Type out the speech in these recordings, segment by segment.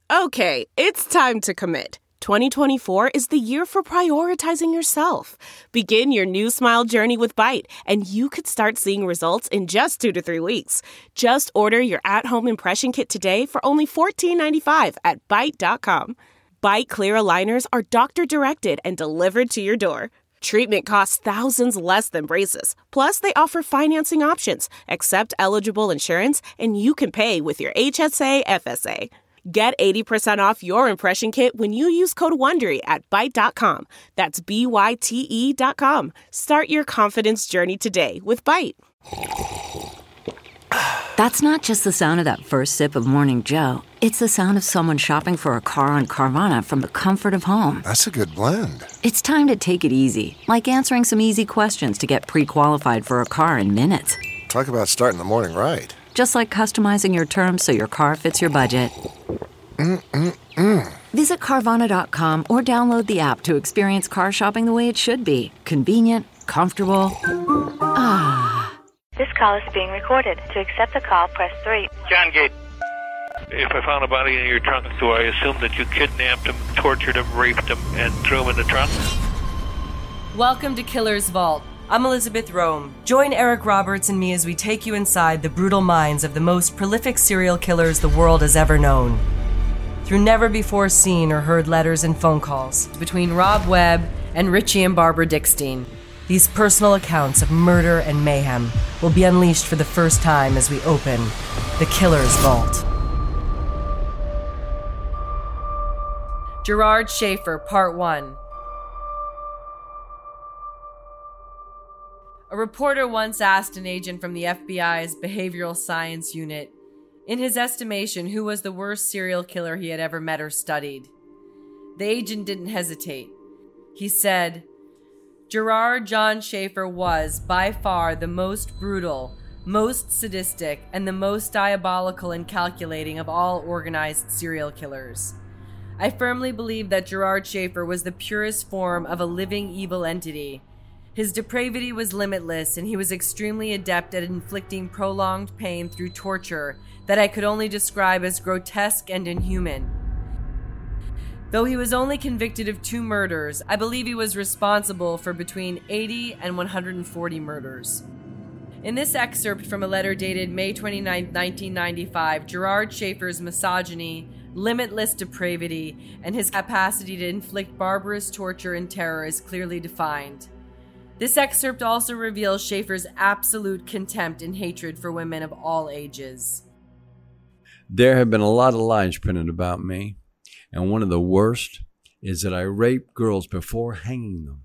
Okay, it's time to commit. 2024 is the year for prioritizing yourself. Begin your new smile journey with Byte, and you could start seeing results in just 2 to 3 weeks. Just order your at-home impression kit today for only $14.95 at Byte.com. Byte Clear aligners are doctor-directed and delivered to your door. Treatment costs thousands less than braces. Plus, they offer financing options, accept eligible insurance, and you can pay with your HSA FSA. Get 80% off your impression kit when you use code WONDERY at Byte.com. That's BYTE.com. Start your confidence journey today with Byte. That's not just the sound of that first sip of Morning Joe. It's the sound of someone shopping for a car on Carvana from the comfort of home. That's a good blend. It's time to take it easy, like answering some easy questions to get pre-qualified for a car in minutes. Talk about starting the morning right. Just like customizing your terms so your car fits your budget. Visit Carvana.com or download the app to experience car shopping the way it should be. Convenient, comfortable. This call is being recorded. To accept the call, press 3. John Gate. If I found a body in your trunk, do I assume that you kidnapped him, tortured him, raped him, and threw him in the trunk? Welcome to Killer's Vault. I'm Elizabeth Rome. Join Eric Roberts and me as we take you inside the brutal minds of the most prolific serial killers the world has ever known. Through never-before-seen or heard letters and phone calls between Rob Webb and Richie and Barbara Dickstein, these personal accounts of murder and mayhem will be unleashed for the first time as we open the Killer's Vault. Gerard Schaefer, Part 1. A reporter once asked an agent from the FBI's Behavioral Science Unit, in his estimation, who was the worst serial killer he had ever met or studied. The agent didn't hesitate. He said, Gerard John Schaefer was, by far, the most brutal, most sadistic, and the most diabolical and calculating of all organized serial killers. I firmly believe that Gerard Schaefer was the purest form of a living evil entity. His depravity was limitless, and he was extremely adept at inflicting prolonged pain through torture that I could only describe as grotesque and inhuman. Though he was only convicted of 2 murders, I believe he was responsible for between 80 and 140 murders. In this excerpt from a letter dated May 29, 1995, Gerard Schaefer's misogyny, limitless depravity, and his capacity to inflict barbarous torture and terror is clearly defined. This excerpt also reveals Schaefer's absolute contempt and hatred for women of all ages. There have been a lot of lies printed about me, and one of the worst is that I rape girls before hanging them.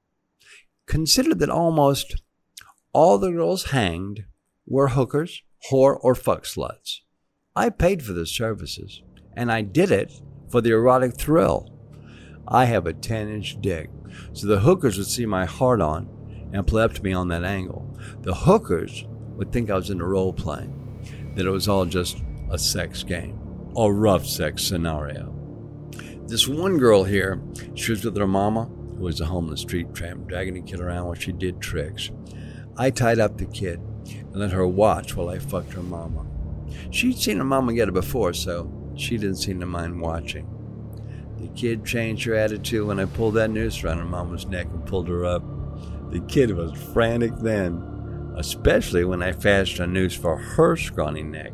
Consider that almost all the girls hanged were hookers, whore, or fuck sluts. I paid for the services, and I did it for the erotic thrill. I have a 10-inch dick, so the hookers would see my heart on and play up to me on that angle. The hookers would think I was in a role playing, that it was all just a sex game, a rough sex scenario. This one girl here, she was with her mama, who was a homeless street tramp, dragging a kid around while she did tricks. I tied up the kid and let her watch while I fucked her mama. She'd seen her mama get it before, so she didn't seem to mind watching. The kid changed her attitude when I pulled that noose around her mama's neck and pulled her up. The kid was frantic then, especially when I fashioned a noose for her scrawny neck.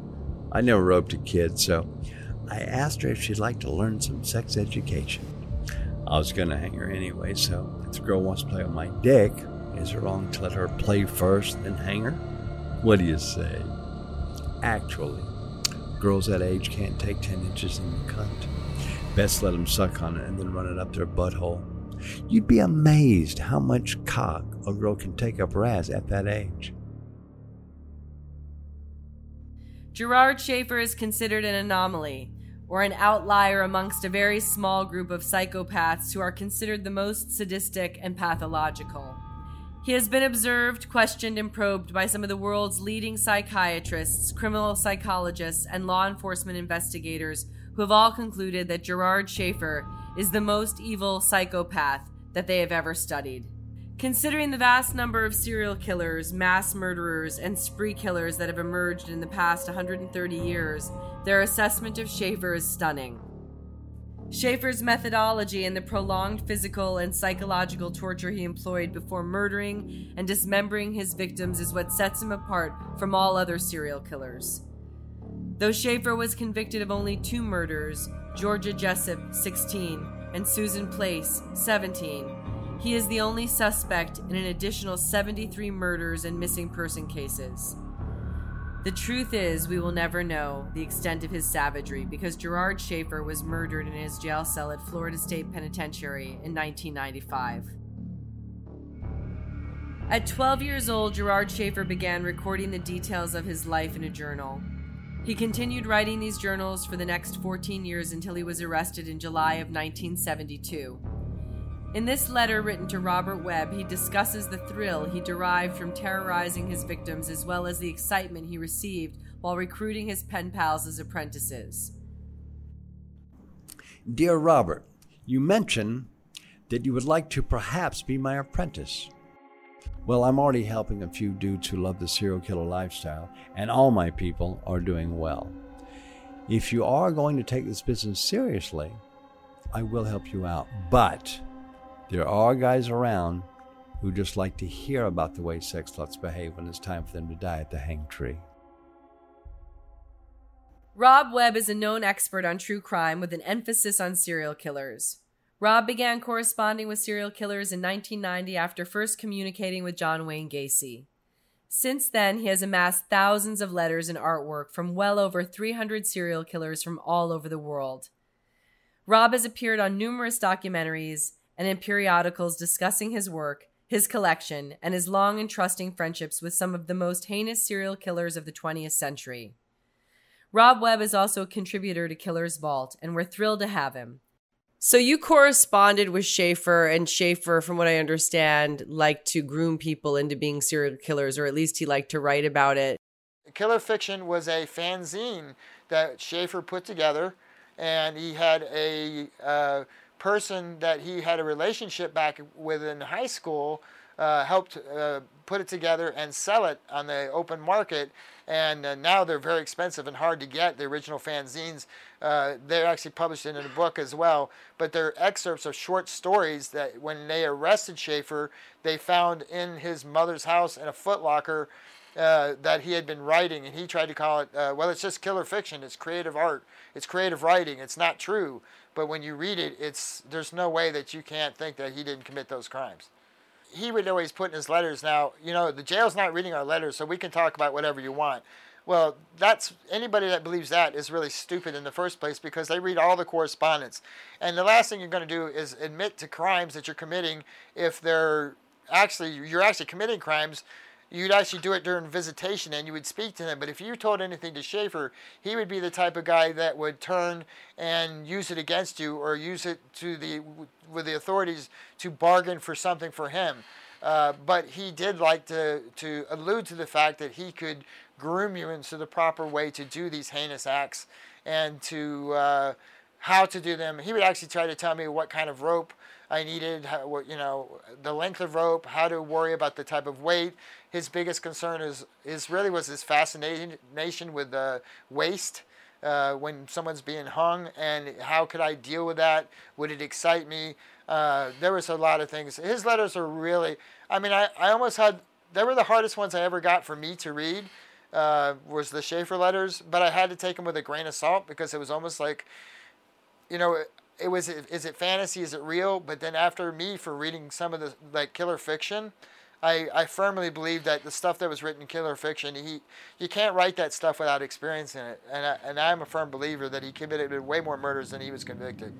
I never roped a kid, so I asked her if she'd like to learn some sex education. I was going to hang her anyway, so if the girl wants to play with my dick, is it wrong to let her play first, then hang her? What do you say? Actually, girls that age can't take 10 inches in the cunt. Best let them suck on it and then run it up their butthole. You'd be amazed how much cock a girl can take up her ass at that age. Gerard Schaefer is considered an anomaly, or an outlier amongst a very small group of psychopaths who are considered the most sadistic and pathological. He has been observed, questioned, and probed by some of the world's leading psychiatrists, criminal psychologists, and law enforcement investigators who have all concluded that Gerard Schaefer is the most evil psychopath that they have ever studied. Considering the vast number of serial killers, mass murderers, and spree killers that have emerged in the past 130 years, their assessment of Schaefer is stunning. Schaefer's methodology and the prolonged physical and psychological torture he employed before murdering and dismembering his victims is what sets him apart from all other serial killers. Though Schaefer was convicted of only 2 murders, Georgia Jessup, 16, and Susan Place, 17, he is the only suspect in an additional 73 murders and missing person cases. The truth is, we will never know the extent of his savagery because Gerard Schaefer was murdered in his jail cell at Florida State Penitentiary in 1995. At 12 years old, Gerard Schaefer began recording the details of his life in a journal. He continued writing these journals for the next 14 years until he was arrested in July of 1972. In this letter written to Robert Webb, he discusses the thrill he derived from terrorizing his victims as well as the excitement he received while recruiting his pen pals as apprentices. Dear Robert, you mentioned that you would like to perhaps be my apprentice. Well, I'm already helping a few dudes who love the serial killer lifestyle, and all my people are doing well. If you are going to take this business seriously, I will help you out, but there are guys around who just like to hear about the way sex sluts behave when it's time for them to die at the hang tree. Rob Webb is a known expert on true crime with an emphasis on serial killers. Rob began corresponding with serial killers in 1990 after first communicating with John Wayne Gacy. Since then, he has amassed thousands of letters and artwork from well over 300 serial killers from all over the world. Rob has appeared on numerous documentaries and in periodicals discussing his work, his collection, and his long and trusting friendships with some of the most heinous serial killers of the 20th century. Rob Webb is also a contributor to Killer's Vault, and we're thrilled to have him. So you corresponded with Schaefer, and Schaefer, from what I understand, liked to groom people into being serial killers, or at least he liked to write about it. Killer Fiction was a fanzine that Schaefer put together, and he had a person that he had a relationship back with in high school helped put it together and sell it on the open market. And now they're very expensive and hard to get, the original fanzines. They're actually published in a book as well. But they're excerpts of short stories that when they arrested Schaefer, they found in his mother's house in a footlocker that he had been writing. And he tried to call it, well, it's just killer fiction. It's creative art. It's creative writing. It's not true. But when you read it, there's no way that you can't think that he didn't commit those crimes. He would always put in his letters, now, you know, the jail's not reading our letters, so we can talk about whatever you want. Well, anybody that believes that is really stupid in the first place because they read all the correspondence. And the last thing you're going to do is admit to crimes that you're committing if you're actually committing crimes. You'd actually do it during visitation and you would speak to him. But if you told anything to Schaefer, he would be the type of guy that would turn and use it against you or use it with the authorities to bargain for something for him. But he did like to allude to the fact that he could groom you into the proper way to do these heinous acts and to how to do them. He would actually try to tell me what kind of rope I needed, the length of rope, how to worry about the type of weight. His biggest concern was his fascination with the waist when someone's being hung, and how could I deal with that? Would it excite me? There was a lot of things. His letters are really, they were the hardest ones I ever got for me to read, was the Schaefer letters, but I had to take them with a grain of salt because it was almost like, is it fantasy? Is it real? But then after me for reading some of the Killer Fiction, I firmly believe that the stuff that was written in Killer Fiction, you can't write that stuff without experiencing it. And I'm a firm believer that he committed way more murders than he was convicted.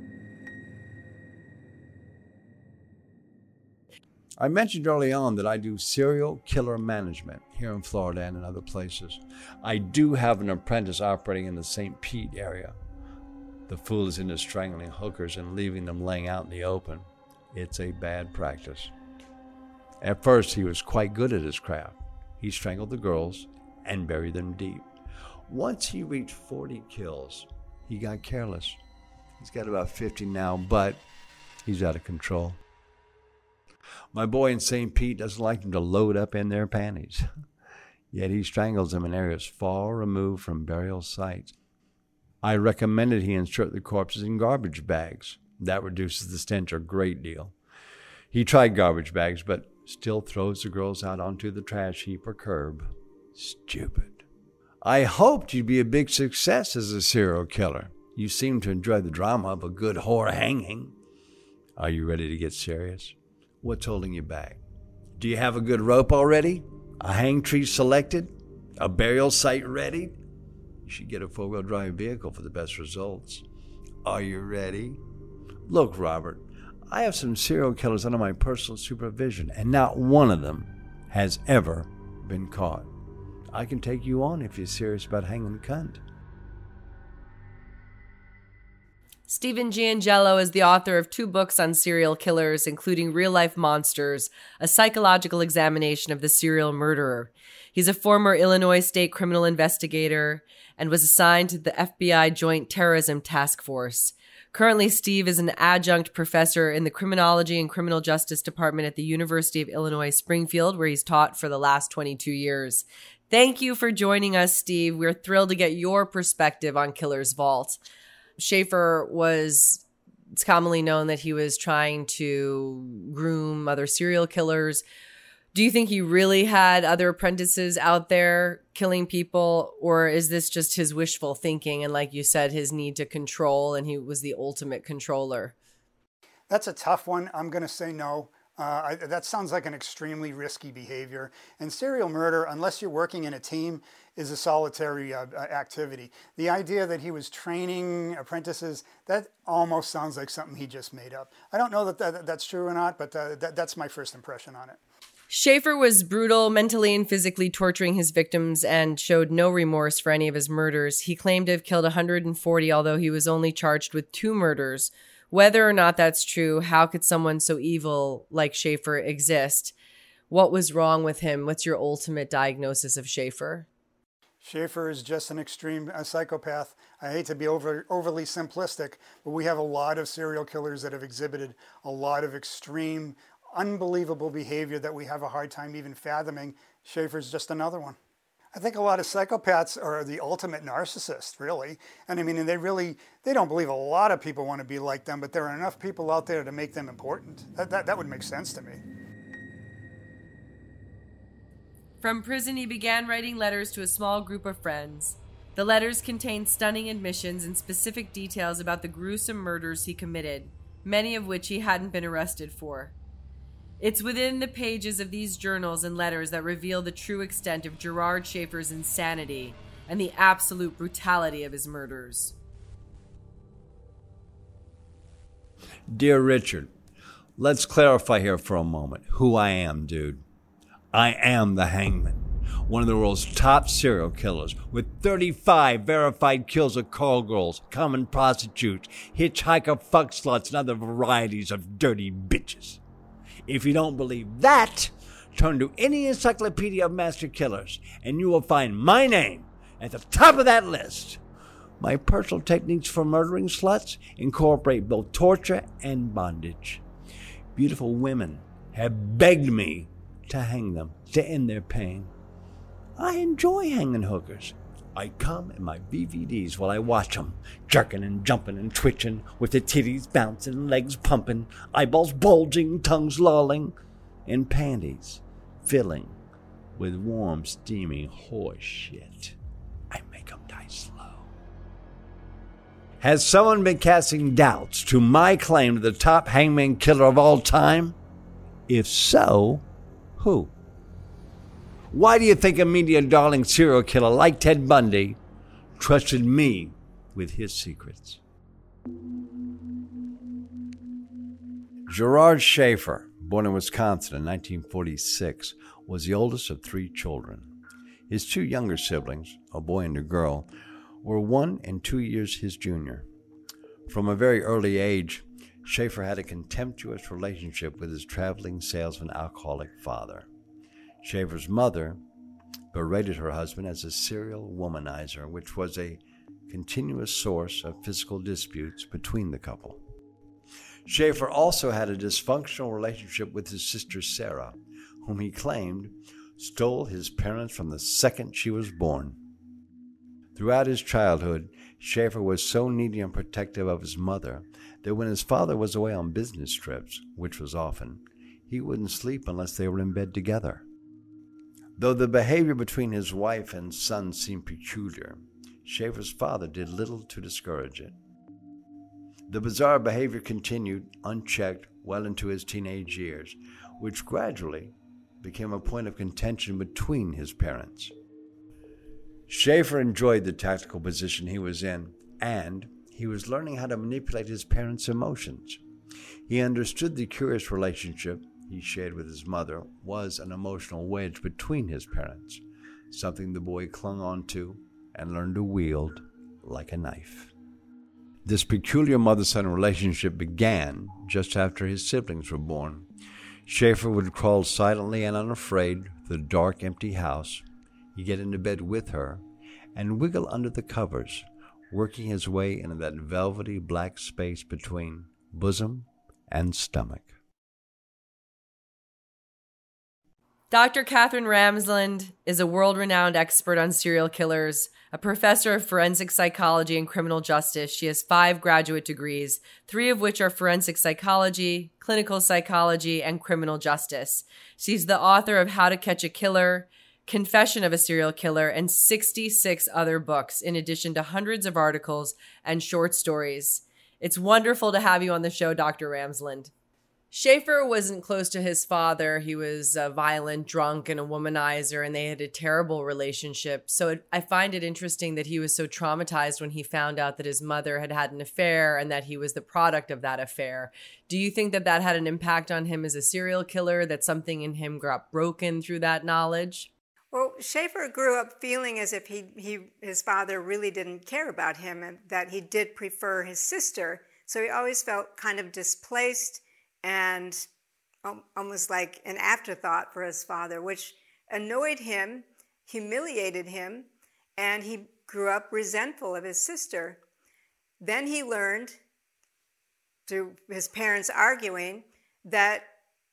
I mentioned early on that I do serial killer management here in Florida and in other places. I do have an apprentice operating in the St. Pete area. The fool is into strangling hookers and leaving them laying out in the open. It's a bad practice. At first, he was quite good at his craft. He strangled the girls and buried them deep. Once he reached 40 kills, he got careless. He's got about 50 now, but he's out of control. My boy in St. Pete doesn't like them to load up in their panties. Yet he strangles them in areas far removed from burial sites. I recommended he insert the corpses in garbage bags. That reduces the stench a great deal. He tried garbage bags, but still throws the girls out onto the trash heap or curb. Stupid. I hoped you'd be a big success as a serial killer. You seem to enjoy the drama of a good whore hanging. Are you ready to get serious? What's holding you back? Do you have a good rope already? A hang tree selected? A burial site ready? You should get a four-wheel drive vehicle for the best results. Are you ready? Look, Robert, I have some serial killers under my personal supervision, and not one of them has ever been caught. I can take you on if you're serious about hanging the cunt. Stephen Giangello is the author of 2 books on serial killers, including Real Life Monsters, a psychological examination of the serial murderer. He's a former Illinois state criminal investigator and was assigned to the FBI Joint Terrorism Task Force. Currently, Steve is an adjunct professor in the Criminology and Criminal Justice Department at the University of Illinois Springfield, where he's taught for the last 22 years. Thank you for joining us, Steve. We're thrilled to get your perspective on Killer's Vault. Schaefer it's commonly known that he was trying to groom other serial killers. Do you think he really had other apprentices out there killing people, or is this just his wishful thinking and, like you said, his need to control, and he was the ultimate controller? That's a tough one. I'm going to say no. That sounds like an extremely risky behavior. And serial murder, unless you're working in a team, is a solitary activity. The idea that he was training apprentices, that almost sounds like something he just made up. I don't know that that's true or not, but that's my first impression on it. Schaefer was brutal, mentally and physically torturing his victims and showed no remorse for any of his murders. He claimed to have killed 140, although he was only charged with 2 murders. Whether or not that's true, how could someone so evil like Schaefer exist? What was wrong with him? What's your ultimate diagnosis of Schaefer? Schaefer is just an extreme psychopath. I hate to be overly simplistic, but we have a lot of serial killers that have exhibited a lot of extreme, unbelievable behavior that we have a hard time even fathoming. Schaefer's just another one. I think a lot of psychopaths are the ultimate narcissist, really. And I mean, they don't believe a lot of people want to be like them, but there are enough people out there to make them important. That would make sense to me. From prison, he began writing letters to a small group of friends. The letters contained stunning admissions and specific details about the gruesome murders he committed, many of which he hadn't been arrested for. It's within the pages of these journals and letters that reveal the true extent of Gerard Schaefer's insanity and the absolute brutality of his murders. Dear Richard, let's clarify here for a moment who I am, dude. I am the Hangman, one of the world's top serial killers, with 35 verified kills of call girls, common prostitutes, hitchhiker fuck sluts, and other varieties of dirty bitches. If you don't believe that, turn to any encyclopedia of master killers, and you will find my name at the top of that list. My personal techniques for murdering sluts incorporate both torture and bondage. Beautiful women have begged me to hang them, to end their pain. I enjoy hanging hookers. I come in my BVDs while I watch them, jerking and jumping and twitching, with the titties bouncing, legs pumping, eyeballs bulging, tongues lolling, and panties filling with warm, steaming horse shit. I make them die slow. Has someone been casting doubts to my claim to the top hangman killer of all time? If so, who? Why do you think a media darling serial killer like Ted Bundy trusted me with his secrets? Gerard Schaefer, born in Wisconsin in 1946, was the oldest of 3 children. His 2 younger siblings, a boy and a girl, were 1 and 2 years his junior. From a very early age, Schaefer had a contemptuous relationship with his traveling salesman alcoholic father. Schaefer's mother berated her husband as a serial womanizer, which was a continuous source of physical disputes between the couple. Schaefer also had a dysfunctional relationship with his sister Sarah, whom he claimed stole his parents from the second she was born. Throughout his childhood, Schaefer was so needy and protective of his mother that when his father was away on business trips, which was often, he wouldn't sleep unless they were in bed together. Though the behavior between his wife and son seemed peculiar, Schaefer's father did little to discourage it. The bizarre behavior continued unchecked well into his teenage years, which gradually became a point of contention between his parents. Schaefer enjoyed the tactical position he was in, and he was learning how to manipulate his parents' emotions. He understood the curious relationship he shared with his mother was an emotional wedge between his parents, something the boy clung on to and learned to wield like a knife. This peculiar mother-son relationship began just after his siblings were born. Schaefer would crawl silently and unafraid to the dark, empty house. He'd get into bed with her and wiggle under the covers, working his way into that velvety black space between bosom and stomach. Dr. Katherine Ramsland is a world-renowned expert on serial killers, a professor of forensic psychology and criminal justice. She has 5 graduate degrees, 3 of which are forensic psychology, clinical psychology, and criminal justice. She's the author of How to Catch a Killer, Confession of a Serial Killer, and 66 other books, in addition to hundreds of articles and short stories. It's wonderful to have you on the show, Dr. Ramsland. Schaefer wasn't close to his father. He was a violent, drunk, and a womanizer, and they had a terrible relationship. So I find it interesting that he was so traumatized when he found out that his mother had had an affair and that he was the product of that affair. Do you think that that had an impact on him as a serial killer, that something in him got broken through that knowledge? Well, Schaefer grew up feeling as if his father really didn't care about him and that he did prefer his sister. So he always felt kind of displaced and almost like an afterthought for his father, which annoyed him, humiliated him, and he grew up resentful of his sister. Then he learned, through his parents arguing, that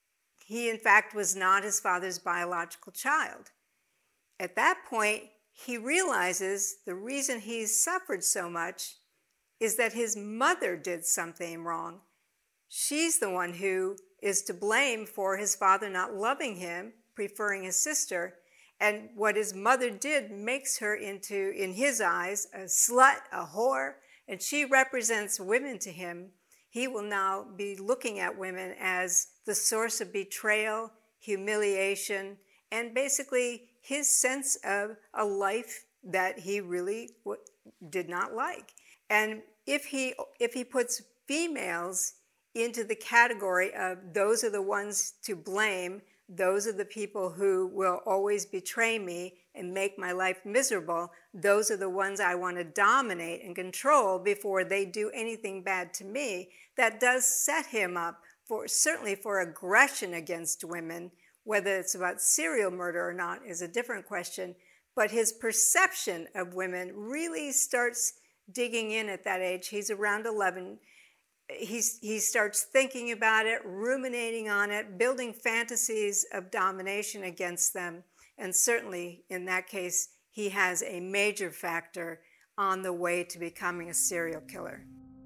he in fact was not his father's biological child. At that point, he realizes the reason he's suffered so much is that his mother did something wrong. She's the one who is to blame for his father not loving him, preferring his sister. And what his mother did makes her into, in his eyes, a slut, a whore, and she represents women to him. He will now be looking at women as the source of betrayal, humiliation, and basically his sense of a life that he really did not like. And if he puts females into the category of those are the ones to blame, those are the people who will always betray me and make my life miserable, those are the ones I want to dominate and control before they do anything bad to me, that does set him up certainly for aggression against women. Whether it's about serial murder or not is a different question, but his perception of women really starts digging in at that age. He's around 11. He starts thinking about it, ruminating on it, building fantasies of domination against them. And certainly, in that case, he has a major factor on the way to becoming a serial killer.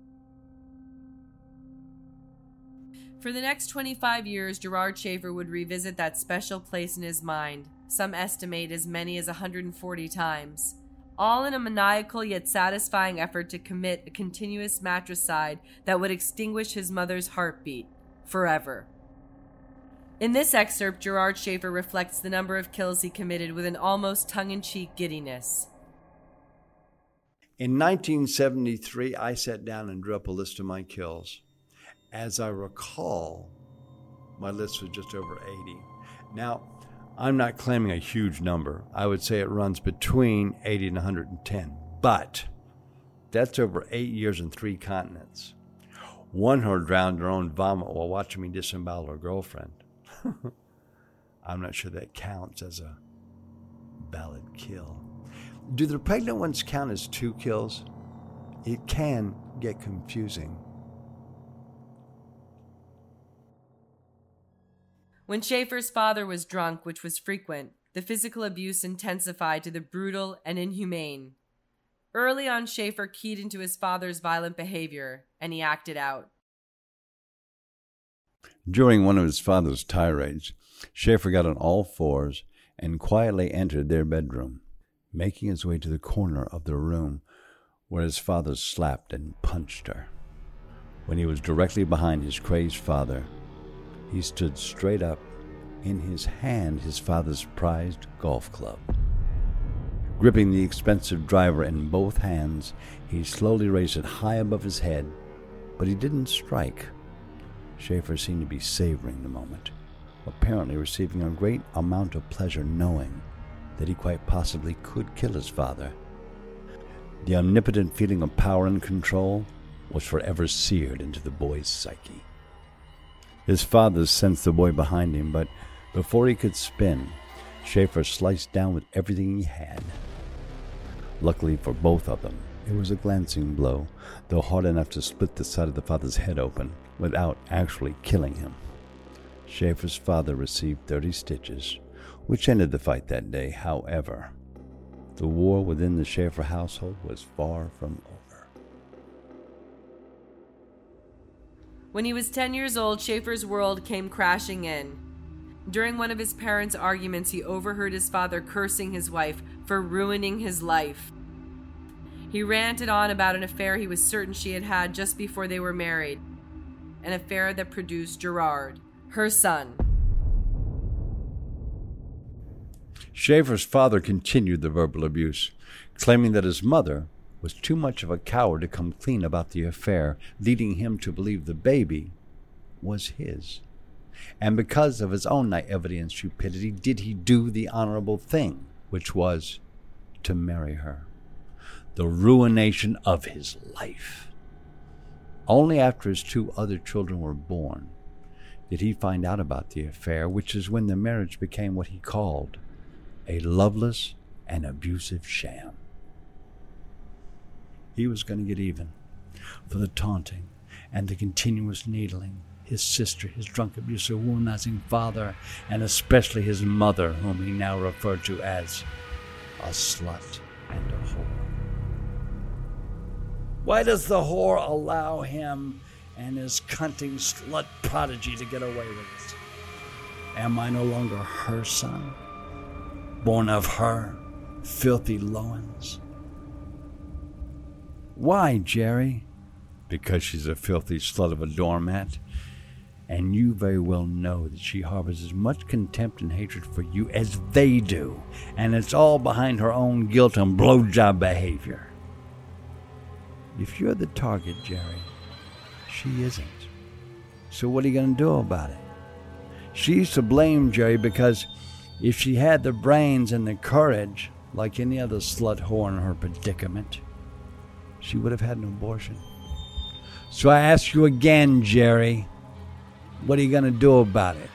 For the next 25 years, Gerard Schaefer would revisit that special place in his mind, some estimate as many as 140 times, all in a maniacal yet satisfying effort to commit a continuous matricide that would extinguish his mother's heartbeat forever. In this excerpt, Gerard Schaefer reflects the number of kills he committed with an almost tongue-in-cheek giddiness. In 1973, I sat down and drew up a list of my kills. As I recall, my list was just over 80. Now, I'm not claiming a huge number. I would say it runs between 80 and 110. But that's over 8 years and 3 continents. One her drowned her own vomit while watching me disembowel her girlfriend. I'm not sure that counts as a valid kill. Do the pregnant ones count as 2 kills? It can get confusing. When Schaefer's father was drunk, which was frequent, the physical abuse intensified to the brutal and inhumane. Early on, Schaefer keyed into his father's violent behavior, and he acted out. During one of his father's tirades, Schaefer got on all fours and quietly entered their bedroom, making his way to the corner of the room where his father slapped and punched her. When he was directly behind his crazed father, he stood straight up, in his hand his father's prized golf club. Gripping the expensive driver in both hands, he slowly raised it high above his head, but he didn't strike. Schaefer seemed to be savoring the moment, apparently receiving a great amount of pleasure knowing that he quite possibly could kill his father. The omnipotent feeling of power and control was forever seared into the boy's psyche. His father sensed the boy behind him, but before he could spin, Schaefer sliced down with everything he had. Luckily for both of them, it was a glancing blow, though hard enough to split the side of the father's head open without actually killing him. Schaefer's father received 30 stitches, which ended the fight that day. However, the war within the Schaefer household was far from over. When he was 10 years old, Schaefer's world came crashing in. During one of his parents' arguments, he overheard his father cursing his wife for ruining his life. He ranted on about an affair he was certain she had had just before they were married, an affair that produced Gerard, her son. Schaefer's father continued the verbal abuse, claiming that his mother was too much of a coward to come clean about the affair, leading him to believe the baby was his. And because of his own naivety and stupidity, did he do the honorable thing, which was to marry her. The ruination of his life. Only after his 2 other children were born did he find out about the affair, which is when the marriage became what he called a loveless and abusive sham. He was going to get even for the taunting and the continuous needling, his sister, his drunk, abusive, womanizing father, and especially his mother, whom he now referred to as a slut and a whore. Why does the whore allow him and his cunting slut prodigy to get away with it? Am I no longer her son, born of her filthy loins? Why, Jerry? Because she's a filthy slut of a doormat. And you very well know that she harbors as much contempt and hatred for you as they do. And it's all behind her own guilt and blowjob behavior. If you're the target, Jerry, she isn't. So what are you going to do about it? She's to blame, Jerry, because if she had the brains and the courage, like any other slut whore in her predicament, she would have had an abortion. So I ask you again, Jerry, what are you going to do about it?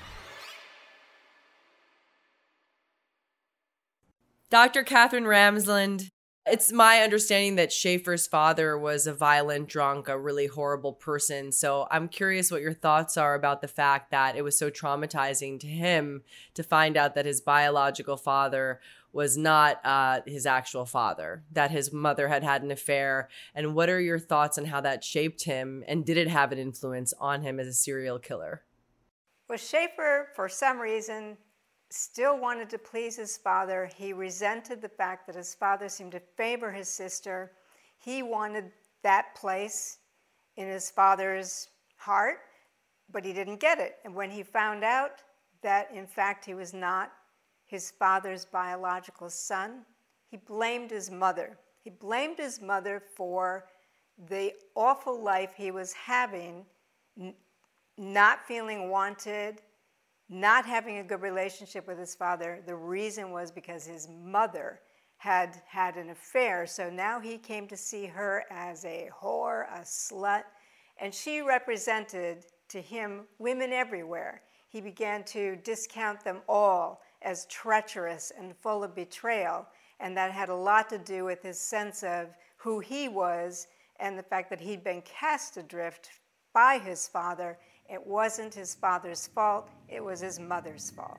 Dr. Catherine Ramsland, it's my understanding that Schaefer's father was a violent drunk, a really horrible person. So I'm curious what your thoughts are about the fact that it was so traumatizing to him to find out that his biological father was not his actual father, that his mother had had an affair. And what are your thoughts on how that shaped him? And did it have an influence on him as a serial killer? Well, Schaefer, for some reason, still wanted to please his father. He resented the fact that his father seemed to favor his sister. He wanted that place in his father's heart, but he didn't get it. And when he found out that, in fact, he was not his father's biological son, he blamed his mother. He blamed his mother for the awful life he was having, not feeling wanted, not having a good relationship with his father. The reason was because his mother had had an affair. So now he came to see her as a whore, a slut, and she represented to him women everywhere. He began to discount them all as treacherous and full of betrayal, and that had a lot to do with his sense of who he was and the fact that he'd been cast adrift by his father It wasn't his father's fault, it was his mother's fault.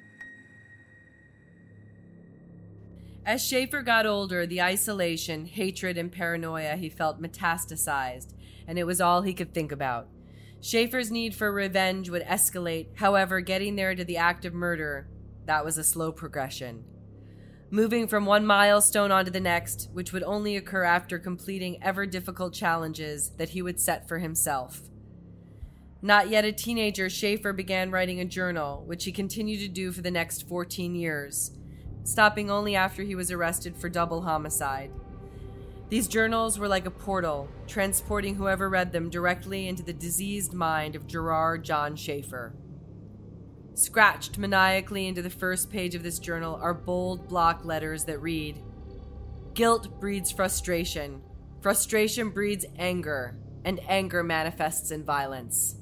As Schaefer got older, the isolation, hatred, and paranoia he felt metastasized, and it was all he could think about. Schaefer's need for revenge would escalate, however, getting there to the act of murder, that was a slow progression. Moving from one milestone onto the next, which would only occur after completing ever-difficult challenges that he would set for himself. Not yet a teenager, Schaefer began writing a journal, which he continued to do for the next 14 years, stopping only after he was arrested for double homicide. These journals were like a portal, transporting whoever read them directly into the diseased mind of Gerard John Schaefer. Scratched maniacally into the first page of this journal are bold block letters that read, "Guilt breeds frustration. Frustration breeds anger, and anger manifests in violence."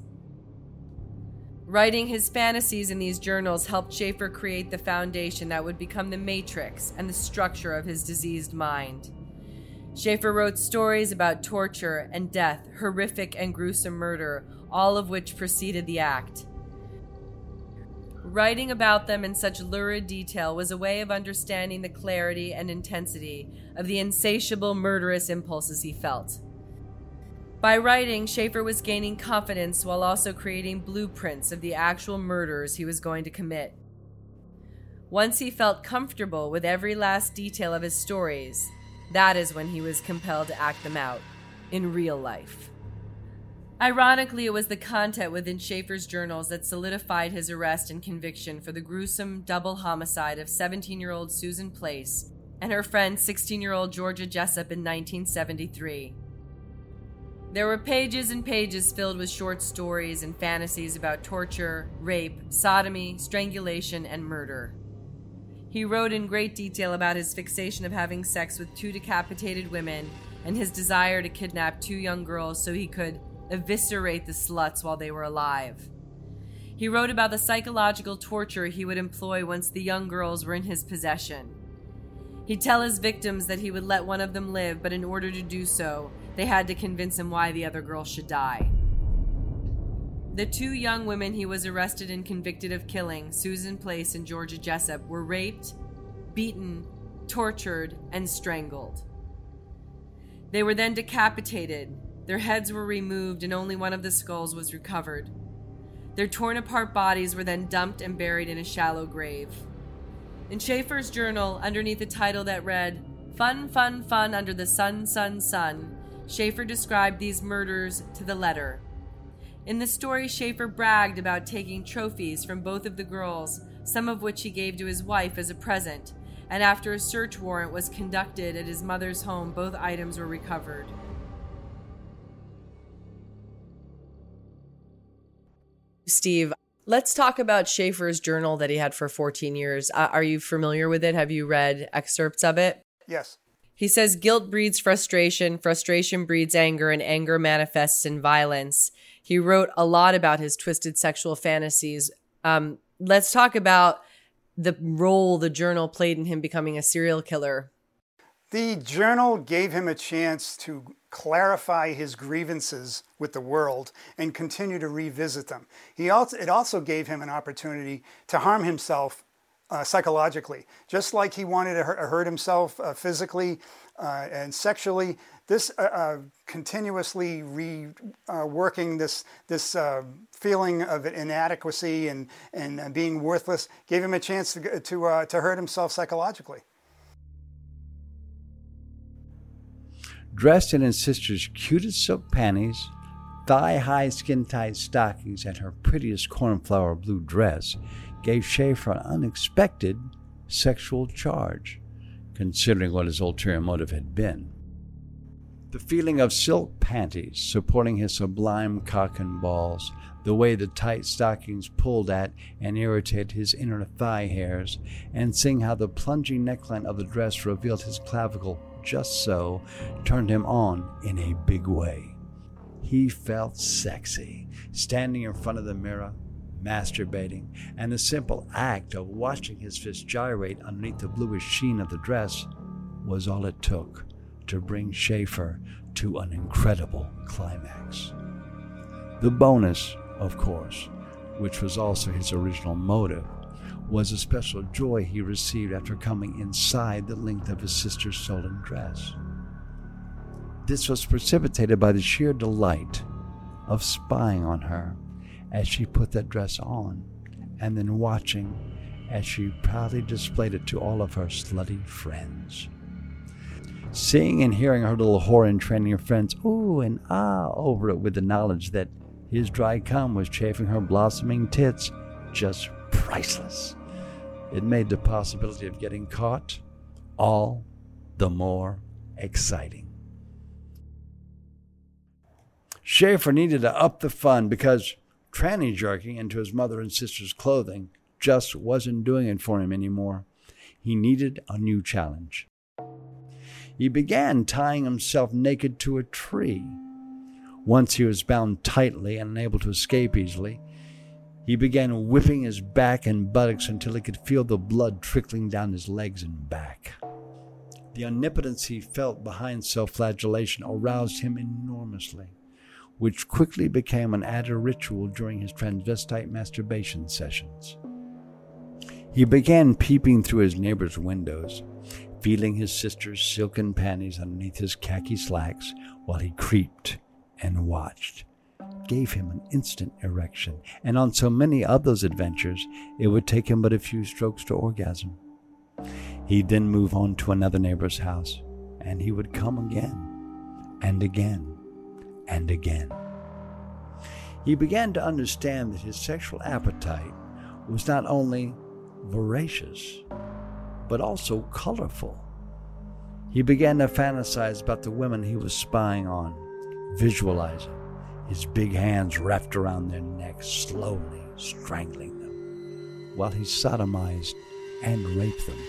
Writing his fantasies in these journals helped Schaefer create the foundation that would become the matrix and the structure of his diseased mind. Schaefer wrote stories about torture and death, horrific and gruesome murder, all of which preceded the act. Writing about them in such lurid detail was a way of understanding the clarity and intensity of the insatiable murderous impulses he felt. By writing, Schaefer was gaining confidence while also creating blueprints of the actual murders he was going to commit. Once he felt comfortable with every last detail of his stories, that is when he was compelled to act them out, in real life. Ironically, it was the content within Schaefer's journals that solidified his arrest and conviction for the gruesome double homicide of 17-year-old Susan Place and her friend 16-year-old Georgia Jessup in 1973. There were pages and pages filled with short stories and fantasies about torture, rape, sodomy, strangulation, and murder. He wrote in great detail about his fixation of having sex with 2 decapitated women and his desire to kidnap 2 young girls so he could eviscerate the sluts while they were alive. He wrote about the psychological torture he would employ once the young girls were in his possession. He'd tell his victims that he would let one of them live, but in order to do so, they had to convince him why the other girl should die. The 2 young women he was arrested and convicted of killing, Susan Place and Georgia Jessup, were raped, beaten, tortured, and strangled. They were then decapitated. Their heads were removed and only one of the skulls was recovered. Their torn apart bodies were then dumped and buried in a shallow grave. In Schaefer's journal, underneath a title that read, "Fun, fun, fun under the sun, sun, sun," Schaefer described these murders to the letter. In the story, Schaefer bragged about taking trophies from both of the girls, some of which he gave to his wife as a present, and after a search warrant was conducted at his mother's home, both items were recovered. Steve, let's talk about Schaefer's journal that he had for 14 years. Are you familiar with it? Have you read excerpts of it? Yes. He says, "Guilt breeds frustration, frustration breeds anger, and anger manifests in violence." He wrote a lot about his twisted sexual fantasies. Let's talk about the role the journal played in him becoming a serial killer. The journal gave him a chance to clarify his grievances with the world and continue to revisit them. It also gave him an opportunity to harm himself psychologically. Just like he wanted to hurt himself physically and sexually, this continuously reworking this feeling of inadequacy and being worthless gave him a chance to hurt himself psychologically. Dressed in his sister's cutest silk panties, thigh-high skin-tight stockings, and her prettiest cornflower blue dress gave Schaefer an unexpected sexual charge, considering what his ulterior motive had been. The feeling of silk panties supporting his sublime cock and balls, the way the tight stockings pulled at and irritated his inner thigh hairs, and seeing how the plunging neckline of the dress revealed his clavicle just so, turned him on in a big way. He felt sexy, standing in front of the mirror, masturbating, and the simple act of watching his fist gyrate underneath the bluish sheen of the dress was all it took to bring Schaefer to an incredible climax. The bonus of course, which was also his original motive, was a special joy he received after coming inside the length of his sister's stolen dress. This was precipitated by the sheer delight of spying on her as she put that dress on, and then watching as she proudly displayed it to all of her slutty friends. Seeing and hearing her little whore in training her friends ooh and ah over it with the knowledge that his dry cum was chafing her blossoming tits just priceless. It made the possibility of getting caught all the more exciting. Schaefer needed to up the fun because tranny jerking into his mother and sister's clothing just wasn't doing it for him anymore. He needed a new challenge. He began tying himself naked to a tree. Once he was bound tightly and unable to escape easily, he began whipping his back and buttocks until he could feel the blood trickling down his legs and back. The omnipotence he felt behind self-flagellation aroused him enormously, which quickly became an added ritual during his transvestite masturbation sessions. He began peeping through his neighbors' windows, feeling his sister's silken panties underneath his khaki slacks while he creeped and watched. Gave him an instant erection, and on so many of those adventures, it would take him but a few strokes to orgasm. He'd then move on to another neighbor's house, and he would come again, and again, and again. He began to understand that his sexual appetite was not only voracious, but also colorful. He began to fantasize about the women he was spying on, visualizing his big hands wrapped around their necks, slowly strangling them, while he sodomized and raped them.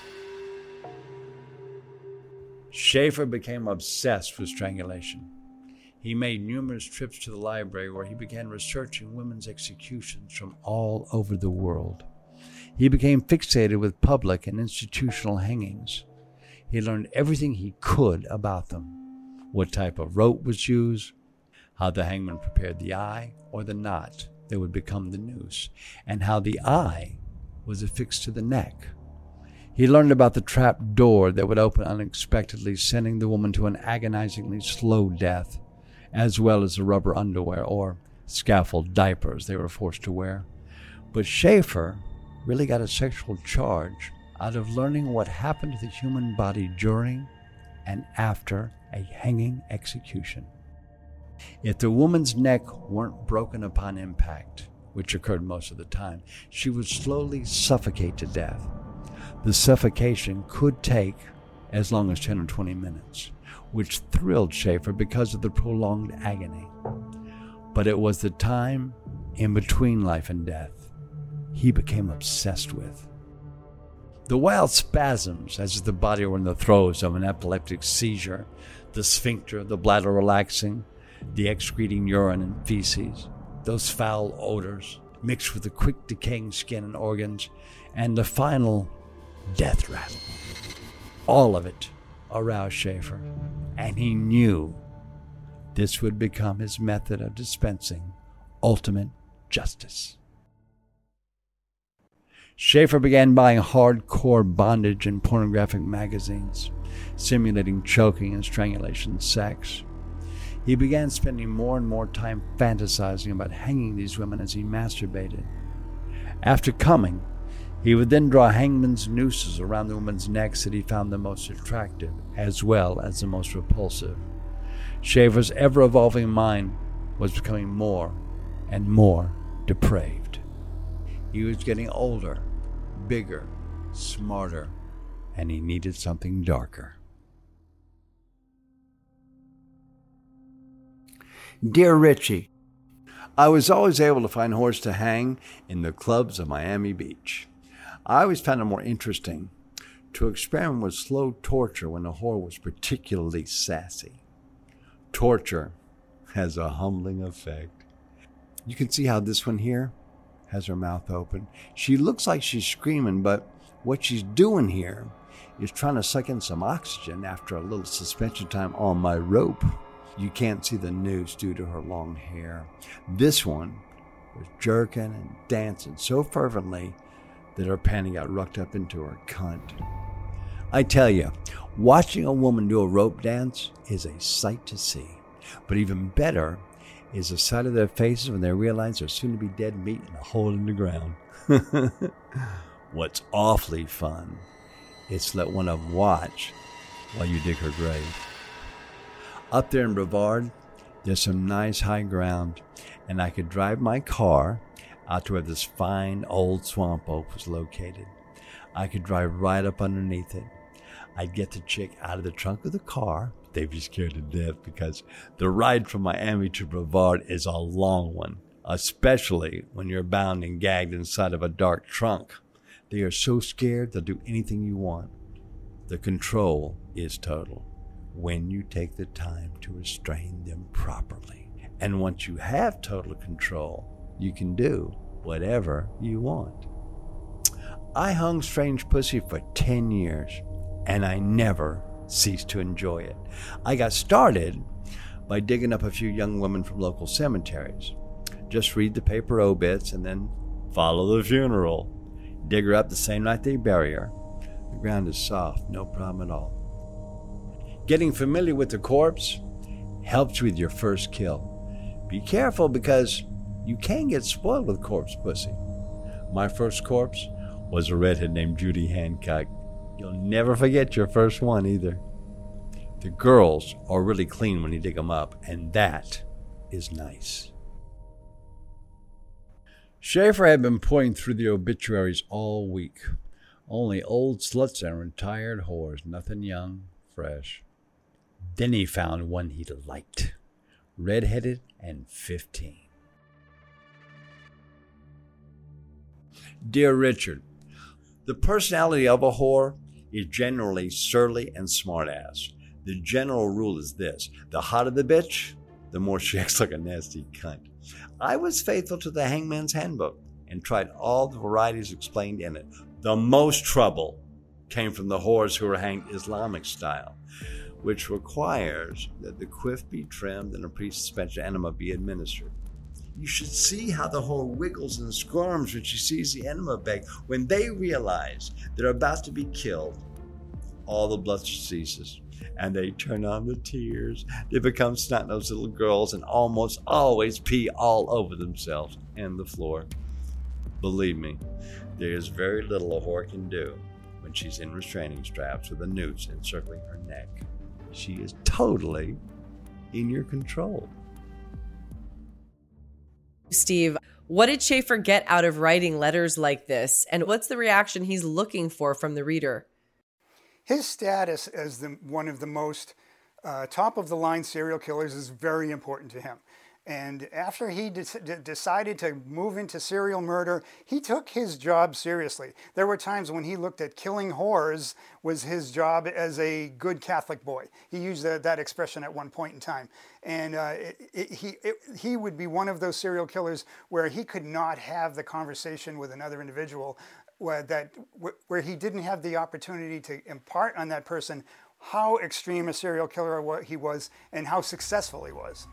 Schaefer became obsessed with strangulation. He made numerous trips to the library where he began researching women's executions from all over the world. He became fixated with public and institutional hangings. He learned everything he could about them, what type of rope was used, how the hangman prepared the eye or the knot that would become the noose, and how the eye was affixed to the neck. He learned about the trap door that would open unexpectedly, sending the woman to an agonizingly slow death, as well as the rubber underwear or scaffold diapers they were forced to wear. But Schaefer really got a sexual charge out of learning what happened to the human body during and after a hanging execution. If the woman's neck weren't broken upon impact, which occurred most of the time, she would slowly suffocate to death. The suffocation could take as long as 10 or 20 minutes, which thrilled Schaefer because of the prolonged agony. But it was the time in between life and death he became obsessed with. The wild spasms as if the body were in the throes of an epileptic seizure, the sphincter, the bladder relaxing, the excreting urine and feces, those foul odors mixed with the quick decaying skin and organs, and the final death rattle. All of it aroused Schaefer, and he knew this would become his method of dispensing ultimate justice. Schaefer began buying hardcore bondage and pornographic magazines, simulating choking and strangulation sex. He began spending more and more time fantasizing about hanging these women as he masturbated. After coming, he would then draw hangman's nooses around the women's necks that he found the most attractive, as well as the most repulsive. Schaefer's ever-evolving mind was becoming more and more depraved. He was getting older, bigger, smarter, and he needed something darker. Dear Richie, I was always able to find whores to hang in the clubs of Miami Beach. I always found it more interesting to experiment with slow torture when a whore was particularly sassy. Torture has a humbling effect. You can see how this one here has her mouth open. She looks like she's screaming, but what she's doing here is trying to suck in some oxygen after a little suspension time on my rope. You can't see the noose due to her long hair. This one was jerking and dancing so fervently that her panty got rucked up into her cunt. I tell you, watching a woman do a rope dance is a sight to see. But even better is the sight of their faces when they realize they're soon to be dead meat in a hole in the ground. What's awfully fun is to let one of them watch while you dig her grave. Up there in Brevard, there's some nice high ground, and I could drive my car out to where this fine old swamp oak was located. I could drive right up underneath it. I'd get the chick out of the trunk of the car. They'd be scared to death because the ride from Miami to Brevard is a long one, especially when you're bound and gagged inside of a dark trunk. They are so scared they'll do anything you want. The control is total when you take the time to restrain them properly. And once you have total control, you can do whatever you want. I hung strange pussy for 10 years, and I never ceased to enjoy it. I got started by digging up a few young women from local cemeteries. Just read the paper obits and then follow the funeral. Dig her up the same night they bury her. The ground is soft, no problem at all. Getting familiar with the corpse helps you with your first kill. Be careful because you can get spoiled with corpse pussy. My first corpse was a redhead named Judy Hancock. You'll never forget your first one either. The girls are really clean when you dig them up, and that is nice. Schaefer had been poring through the obituaries all week. Only old sluts and retired whores, nothing young, fresh. Then he found one he liked, redheaded and 15. Dear Richard, the personality of a whore is generally surly and smartass. The general rule is this: the hotter the bitch, the more she acts like a nasty cunt. I was faithful to the Hangman's Handbook and tried all the varieties explained in it. The most trouble came from the whores who were hanged Islamic style, which requires that the quiff be trimmed and a pre-suspension enema be administered. You should see how the whore wiggles and squirms when she sees the enema bag. When they realize they're about to be killed, all the bluster ceases, and they turn on the tears. They become snot-nosed little girls and almost always pee all over themselves and the floor. Believe me, there is very little a whore can do when she's in restraining straps with a noose encircling her neck. She is totally in your control. Steve, what did Schaefer get out of writing letters like this? And what's the reaction he's looking for from the reader? His status as one of the most top-of-the-line serial killers is very important to him. And after he decided to move into serial murder, he took his job seriously. There were times when he looked at killing whores was his job as a good Catholic boy. He used that expression at one point in time. And he would be one of those serial killers where he could not have the conversation with another individual where he didn't have the opportunity to impart on that person how extreme a serial killer he was and how successful he was.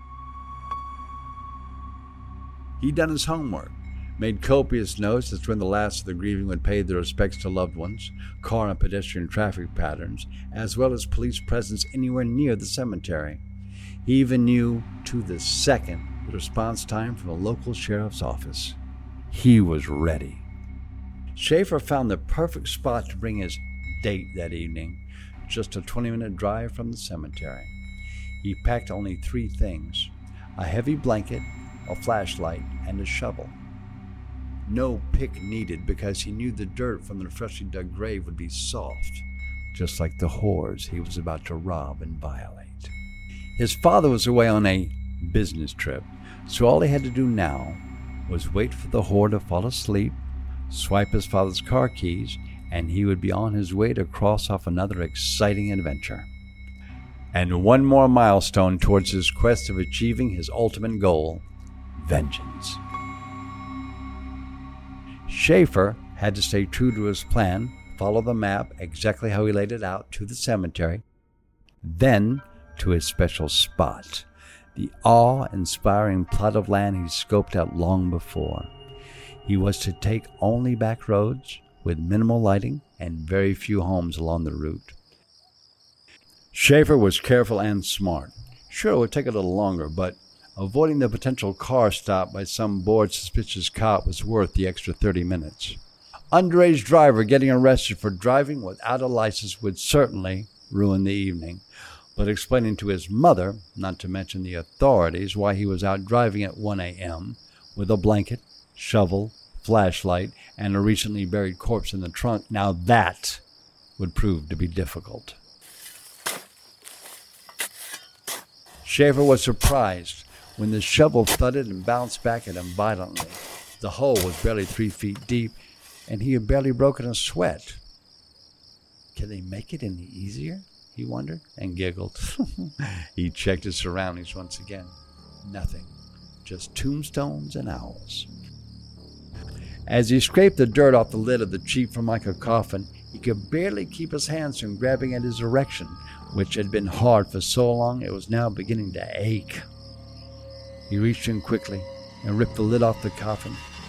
He'd done his homework, made copious notes as to when the last of the grieving would pay their respects to loved ones, car and pedestrian traffic patterns, as well as police presence anywhere near the cemetery. He even knew to the second the response time from the local sheriff's office. He was ready. Schaefer found the perfect spot to bring his date that evening, just a 20-minute drive from the cemetery. He packed only 3 things: a heavy blanket, a flashlight, and a shovel. No pick needed because he knew the dirt from the freshly dug grave would be soft, just like the whores he was about to rob and violate. His father was away on a business trip, so all he had to do now was wait for the whore to fall asleep, swipe his father's car keys, and he would be on his way to cross off another exciting adventure. And one more milestone towards his quest of achieving his ultimate goal: vengeance. Schaefer had to stay true to his plan, follow the map exactly how he laid it out to the cemetery, then to his special spot. the awe-inspiring plot of land he scoped out long before. He was to take only back roads with minimal lighting and very few homes along the route. Schaefer was careful and smart. Sure, it would take a little longer, but avoiding the potential car stop by some bored, suspicious cop was worth the extra 30 minutes. Underage driver getting arrested for driving without a license would certainly ruin the evening, but explaining to his mother, not to mention the authorities, why he was out driving at 1 a.m. with a blanket, shovel, flashlight, and a recently buried corpse in the trunk, now that would prove to be difficult. Schaefer was surprised when the shovel thudded and bounced back at him violently. The hole was barely 3 feet deep, and he had barely broken a sweat. Can they make it any easier? He wondered and giggled. He checked his surroundings once again. Nothing. Just tombstones and owls. As he scraped the dirt off the lid of the cheap Formica coffin, he could barely keep his hands from grabbing at his erection, which had been hard for so long it was now beginning to ache. He reached in quickly and ripped the lid off the coffin.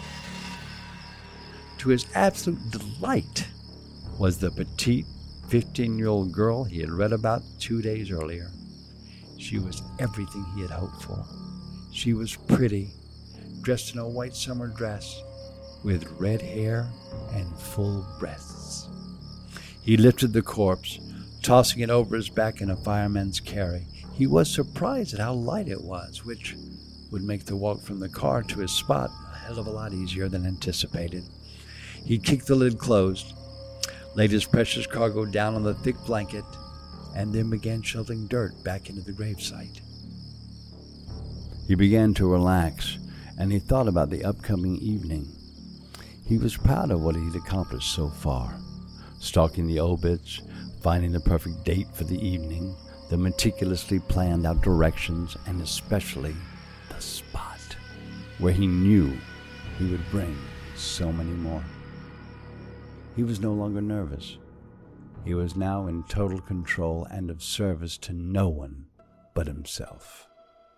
To his absolute delight was the petite 15-year-old girl he had read about 2 days earlier. She was everything he had hoped for. She was pretty, dressed in a white summer dress, with red hair and full breasts. He lifted the corpse, tossing it over his back in a fireman's carry. He was surprised at how light it was, which would make the walk from the car to his spot a hell of a lot easier than anticipated. He kicked the lid closed, laid his precious cargo down on the thick blanket, and then began shoveling dirt back into the gravesite. He began to relax, and he thought about the upcoming evening. He was proud of what he'd accomplished so far, stalking the obits, finding the perfect date for the evening, the meticulously planned out directions, and especially the spot where he knew he would bring so many more. He was no longer nervous. He was now in total control and of service to no one but himself.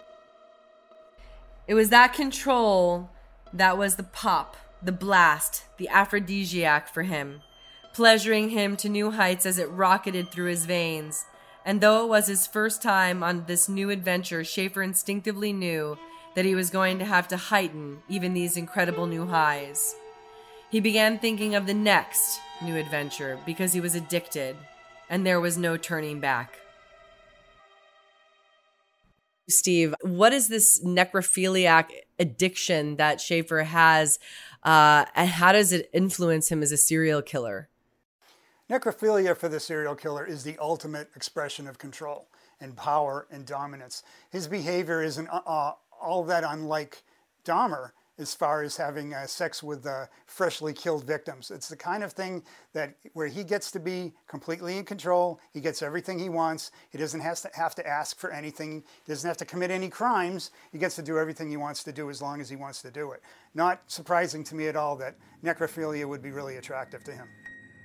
It was that control that was the pop, the blast, the aphrodisiac for him, pleasuring him to new heights as it rocketed through his veins. And though it was his first time on this new adventure, Schaefer instinctively knew that he was going to have to heighten even these incredible new highs. He began thinking of the next new adventure because he was addicted, and there was no turning back. Steve, what is this necrophiliac addiction that Schaefer has, and how does it influence him as a serial killer? Necrophilia for the serial killer is the ultimate expression of control and power and dominance. His behavior isn't all that unlike Dahmer as far as having sex with freshly killed victims. It's the kind of thing that where he gets to be completely in control. He gets everything he wants. He doesn't have to ask for anything. He doesn't have to commit any crimes. He gets to do everything he wants to do as long as he wants to do it. Not surprising to me at all that necrophilia would be really attractive to him.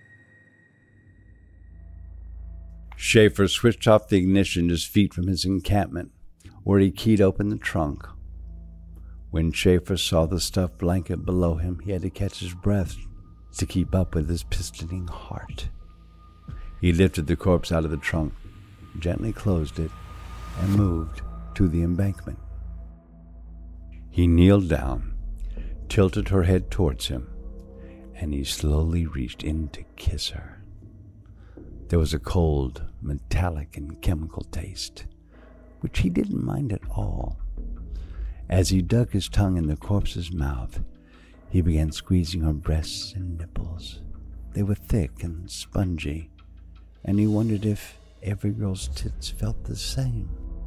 Schaefer switched off the ignition just feet from his encampment, where he keyed open the trunk. When Schaefer saw the stuffed blanket below him, he had to catch his breath to keep up with his pistoning heart. He lifted the corpse out of the trunk, gently closed it, and moved to the embankment. He kneeled down, tilted her head towards him, and he slowly reached in to kiss her. There was a cold, metallic, and chemical taste, which he didn't mind at all. As he dug his tongue in the corpse's mouth, he began squeezing her breasts and nipples. They were thick and spongy, and he wondered if every girl's tits felt the same.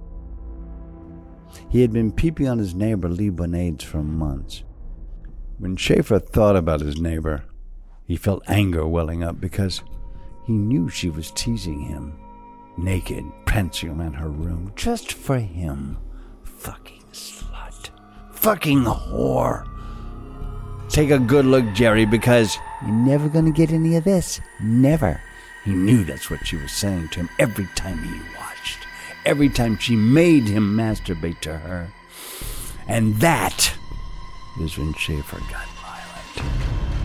He had been peeping on his neighbor Lee Bonades for months. When Schaefer thought about his neighbor, he felt anger welling up because he knew she was teasing him, naked, prancing around her room just for him. Fucking slut. Fucking whore. Take a good look, Jerry, because you're never gonna get any of this. Never. He knew that's what she was saying to him every time he watched. every time she made him masturbate to her. And that is when Schaefer got violent.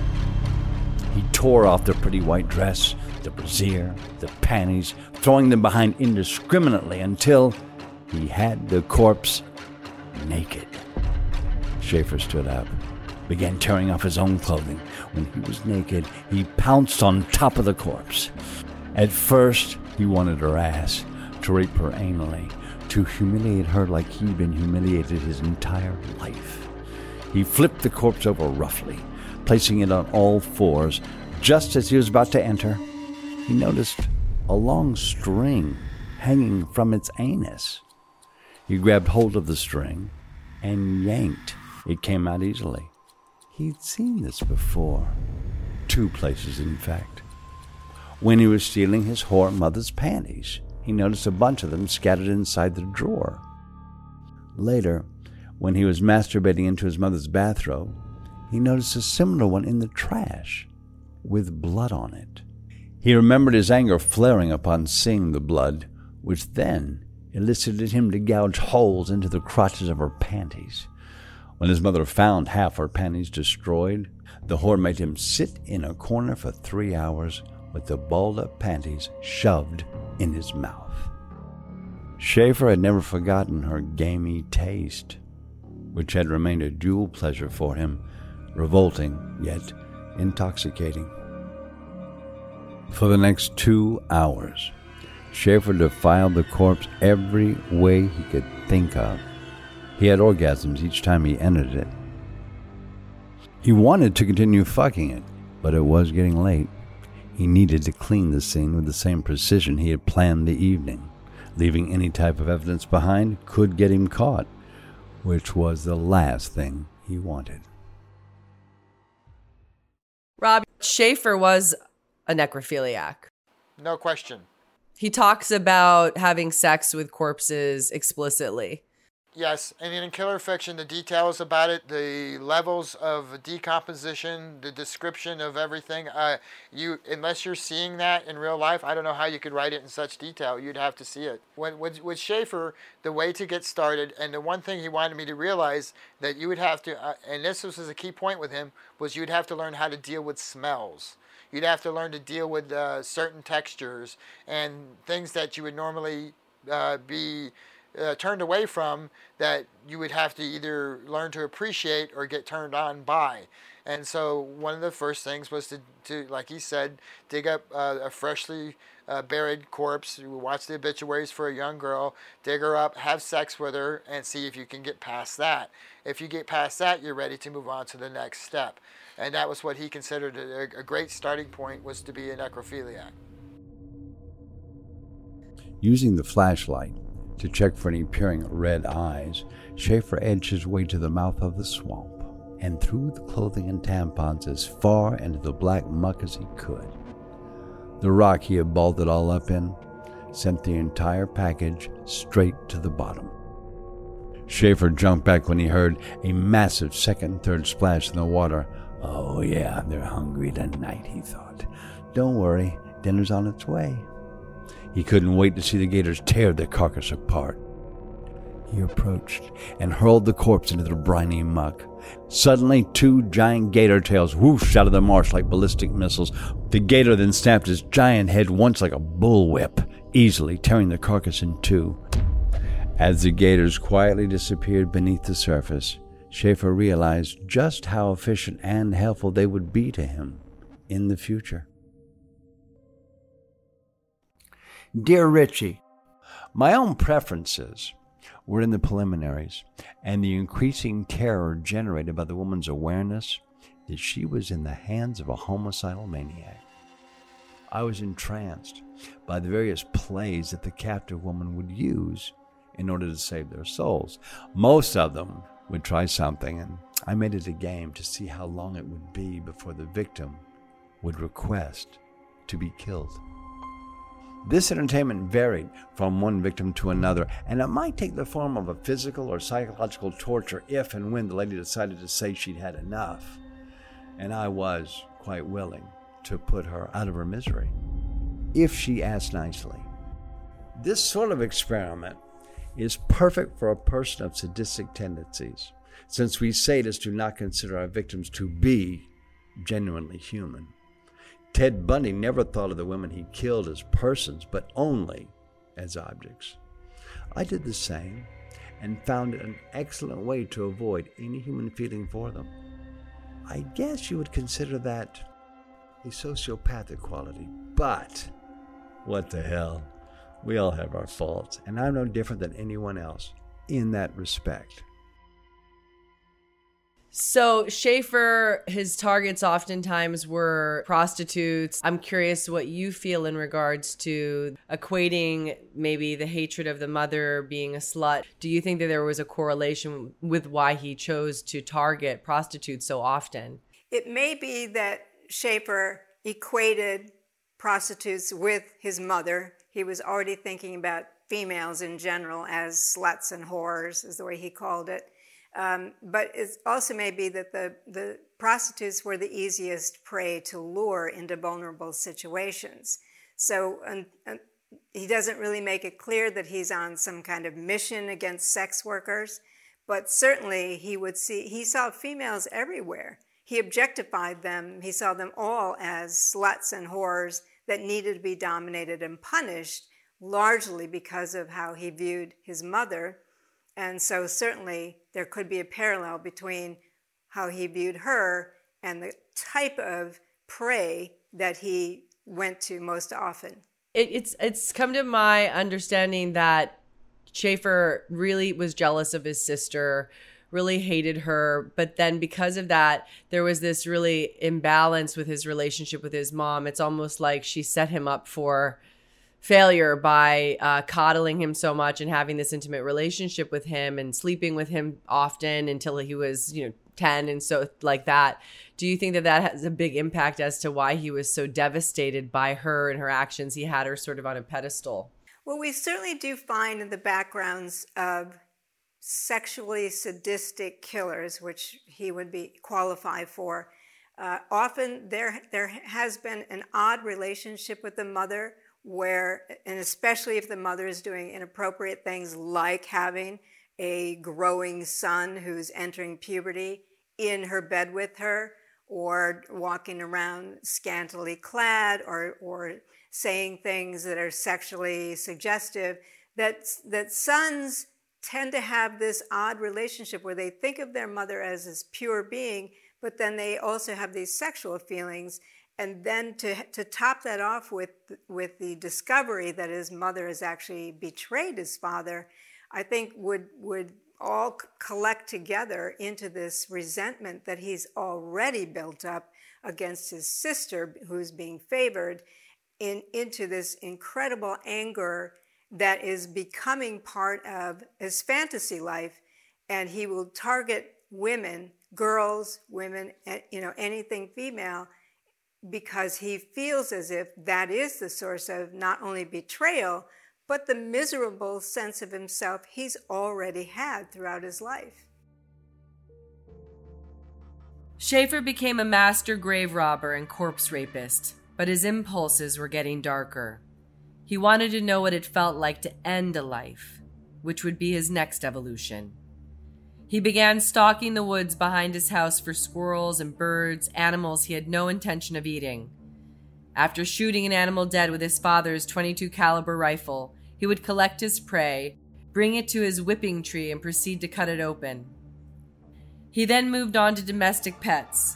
He tore off the pretty white dress, the brassiere, the panties, throwing them behind indiscriminately until he had the corpse naked. Schaefer stood up, began tearing off his own clothing. When he was naked, he pounced on top of the corpse. At first, he wanted her ass, to rape her anally, to humiliate her like he'd been humiliated his entire life. He flipped the corpse over roughly, placing it on all fours. Just as he was about to enter, he noticed a long string hanging from its anus. He grabbed hold of the string and yanked. It came out easily. He'd seen this before. 2 places, in fact. When he was stealing his whore mother's panties, he noticed a bunch of them scattered inside the drawer. Later, when he was masturbating into his mother's bathrobe, he noticed a similar one in the trash, with blood on it. He remembered his anger flaring upon seeing the blood, which then elicited him to gouge holes into the crotches of her panties. When his mother found half her panties destroyed, the whore made him sit in a corner for 3 hours with the balled-up panties shoved in his mouth. Schaefer had never forgotten her gamey taste, which had remained a dual pleasure for him, revolting yet intoxicating. For the next 2 hours, Schaefer defiled the corpse every way he could think of. He had orgasms each time he entered it. He wanted to continue fucking it, but it was getting late. He needed to clean the scene with the same precision he had planned the evening. Leaving any type of evidence behind could get him caught, which was the last thing he wanted. Rob, Schaefer was a necrophiliac. No question. He talks about having sex with corpses explicitly. Yes, and in Killer Fiction, the details about it, the levels of decomposition, the description of everything, unless you're seeing that in real life, I don't know how you could write it in such detail. You'd have to see it. With Schaefer, the way to get started, and the one thing he wanted me to realize that you would have to, and this was a key point with him, was you'd have to learn how to deal with smells. You'd have to learn to deal with certain textures and things that you would normally be turned away from, that you would have to either learn to appreciate or get turned on by. And so one of the first things was to like he said, dig up a freshly buried corpse, watch the obituaries for a young girl, dig her up, have sex with her, and see if you can get past that. If you get past that, you're ready to move on to the next step. And that was what he considered a great starting point, was to be a necrophiliac. Using the flashlight to check for any peering red eyes, Schaefer edged his way to the mouth of the swamp and threw the clothing and tampons as far into the black muck as he could. The rock he had balled it all up in sent the entire package straight to the bottom. Schaefer jumped back when he heard a massive second and third splash in the water. Oh yeah, they're hungry tonight, he thought. Don't worry, dinner's on its way. He couldn't wait to see the gators tear the carcass apart. He approached and hurled the corpse into the briny muck. Suddenly, 2 giant gator tails whooshed out of the marsh like ballistic missiles. The gator then snapped his giant head once like a bullwhip, easily tearing the carcass in 2. As the gators quietly disappeared beneath the surface, Schaefer realized just how efficient and helpful they would be to him in the future. Dear Richie, my own preferences were in the preliminaries, and the increasing terror generated by the woman's awareness that she was in the hands of a homicidal maniac. I was entranced by the various plays that the captive woman would use in order to save their souls. Most of them would try something, and I made it a game to see how long it would be before the victim would request to be killed. This entertainment varied from one victim to another, and it might take the form of a physical or psychological torture if and when the lady decided to say she'd had enough. And I was quite willing to put her out of her misery, if she asked nicely. This sort of experiment is perfect for a person of sadistic tendencies, since we sadists do not consider our victims to be genuinely human. Ted Bundy never thought of the women he killed as persons, but only as objects. I did the same and found it an excellent way to avoid any human feeling for them. I guess you would consider that a sociopathic quality, but what the hell? We all have our faults, and I'm no different than anyone else in that respect. So Schaefer, his targets oftentimes were prostitutes. I'm curious what you feel in regards to equating maybe the hatred of the mother being a slut. Do you think that there was a correlation with why he chose to target prostitutes so often? It may be that Schaefer equated prostitutes with his mother. He was already thinking about females in general as sluts and whores, is the way he called it. But it also may be that the prostitutes were the easiest prey to lure into vulnerable situations. So he doesn't really make it clear that he's on some kind of mission against sex workers, but certainly he saw females everywhere. He objectified them. He saw them all as sluts and whores that needed to be dominated and punished, largely because of how he viewed his mother. And so certainly there could be a parallel between how he viewed her and the type of prey that he went to most often. It's come to my understanding that Schaefer really was jealous of his sister, really hated her, but then because of that, there was this really imbalance with his relationship with his mom. It's almost like she set him up for failure by coddling him so much and having this intimate relationship with him and sleeping with him often until he was 10 and so like that. Do you think that has a big impact as to why he was so devastated by her and her actions? He had her sort of on a pedestal. Well, we certainly do find in the backgrounds of sexually sadistic killers, which he would be qualified for, often there has been an odd relationship with the mother where, and especially if the mother is doing inappropriate things like having a growing son who's entering puberty in her bed with her, or walking around scantily clad, or saying things that are sexually suggestive, that sons tend to have this odd relationship where they think of their mother as this pure being, but then they also have these sexual feelings. And then to top that off with the discovery that his mother has actually betrayed his father, I think would all collect together into this resentment that he's already built up against his sister, who's being favored, into this incredible anger that is becoming part of his fantasy life. And he will target women, girls, women, anything female, because he feels as if that is the source of not only betrayal, but the miserable sense of himself he's already had throughout his life. Schaefer became a master grave robber and corpse rapist, but his impulses were getting darker. He wanted to know what it felt like to end a life, which would be his next evolution. He began stalking the woods behind his house for squirrels and birds, animals he had no intention of eating. After shooting an animal dead with his father's .22 caliber rifle, he would collect his prey, bring it to his whipping tree, and proceed to cut it open. He then moved on to domestic pets.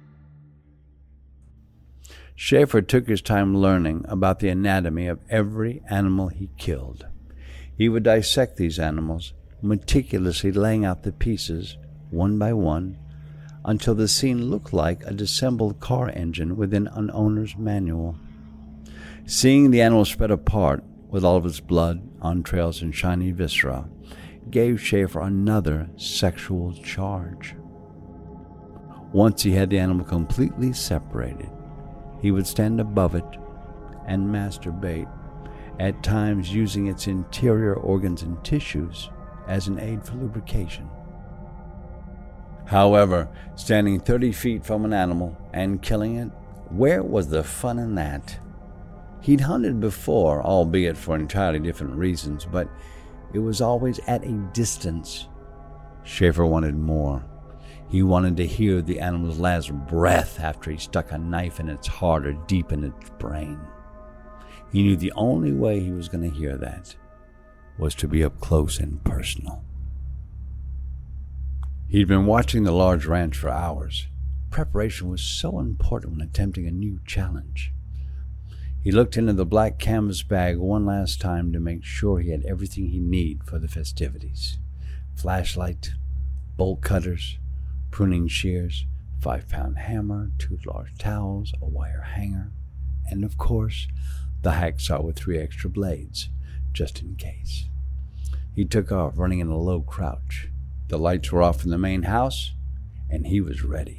Schaefer took his time learning about the anatomy of every animal he killed. He would dissect these animals, meticulously laying out the pieces, one by one, until the scene looked like a disassembled car engine within an owner's manual. Seeing the animal spread apart, with all of its blood, entrails, and shiny viscera, gave Schaefer another sexual charge. Once he had the animal completely separated, he would stand above it and masturbate, at times using its interior organs and tissues as an aid for lubrication. However, standing 30 feet from an animal and killing it, where was the fun in that? He'd hunted before, albeit for entirely different reasons, but it was always at a distance. Schaefer wanted more. He wanted to hear the animal's last breath after he stuck a knife in its heart or deep in its brain. He knew the only way he was going to hear that was to be up close and personal. He'd been watching the large ranch for hours. Preparation was so important when attempting a new challenge. He looked into the black canvas bag one last time to make sure he had everything he needed for the festivities. Flashlight, bolt cutters, pruning shears, 5-pound hammer, 2 large towels, a wire hanger, and of course, the hacksaw with 3 extra blades, just in case. He took off, running in a low crouch. The lights were off in the main house, and he was ready.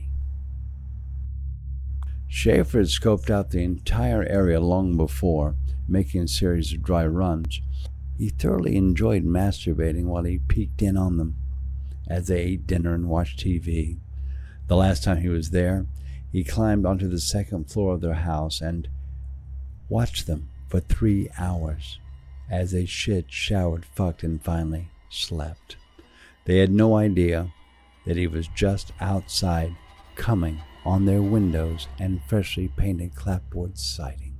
Schaefer had scoped out the entire area long before, making a series of dry runs. He thoroughly enjoyed masturbating while he peeked in on them as they ate dinner and watched TV. The last time he was there, he climbed onto the second floor of their house and watched them for 3 hours as they shit, showered, fucked, and finally slept. They had no idea that he was just outside, coming on their windows and freshly painted clapboard siding.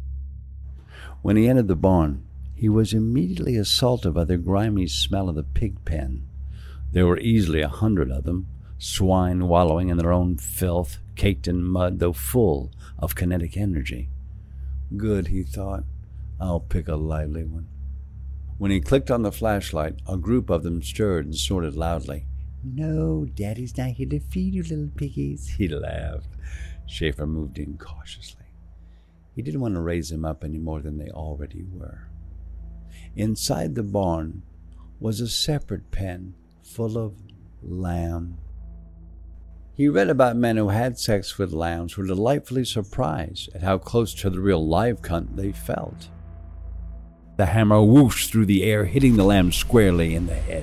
When he entered the barn, he was immediately assaulted by the grimy smell of the pig pen. There were easily 100 of them, swine wallowing in their own filth, caked in mud, though full of kinetic energy. Good, he thought. I'll pick a lively one. When he clicked on the flashlight, a group of them stirred and snorted loudly. No, Daddy's not here to feed you, little piggies, he laughed. Schaefer moved in cautiously. He didn't want to raise them up any more than they already were. Inside the barn was a separate pen full of lamb. He read about men who had sex with lambs who were delightfully surprised at how close to the real live cunt they felt. The hammer whooshed through the air, hitting the lamb squarely in the head.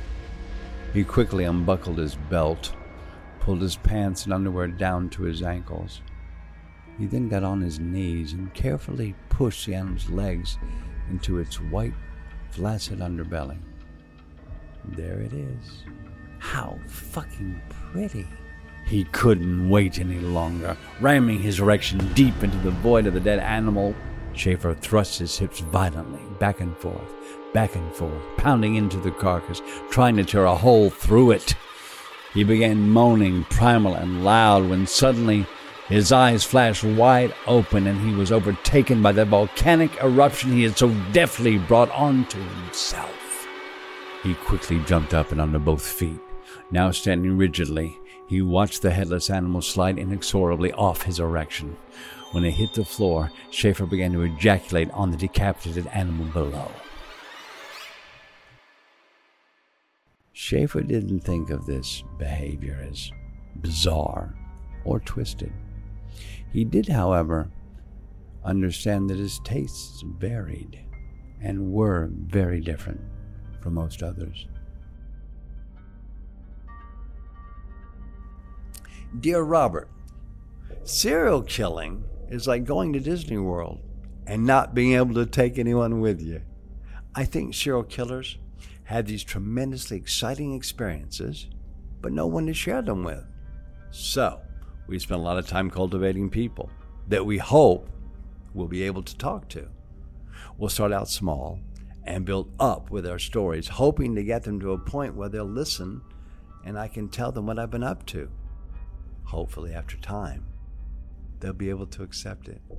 He quickly unbuckled his belt, pulled his pants and underwear down to his ankles. He then got on his knees and carefully pushed the animal's legs into its white, flaccid underbelly. There it is. How fucking pretty. He couldn't wait any longer. Ramming his erection deep into the void of the dead animal, Schaefer thrust his hips violently, back and forth, pounding into the carcass, trying to tear a hole through it. He began moaning, primal and loud, when suddenly his eyes flashed wide open and he was overtaken by the volcanic eruption he had so deftly brought onto himself. He quickly jumped up and onto both feet. Now standing rigidly, he watched the headless animal slide inexorably off his erection. When it hit the floor, Schaefer began to ejaculate on the decapitated animal below. Schaefer didn't think of this behavior as bizarre or twisted. He did, however, understand that his tastes varied and were very different from most others. Dear Robert, serial killing is like going to Disney World and not being able to take anyone with you. I think serial killers have these tremendously exciting experiences, but no one to share them with. So, we spend a lot of time cultivating people that we hope we'll be able to talk to. We'll start out small and build up with our stories, hoping to get them to a point where they'll listen and I can tell them what I've been up to. Hopefully, after time, they'll be able to accept it.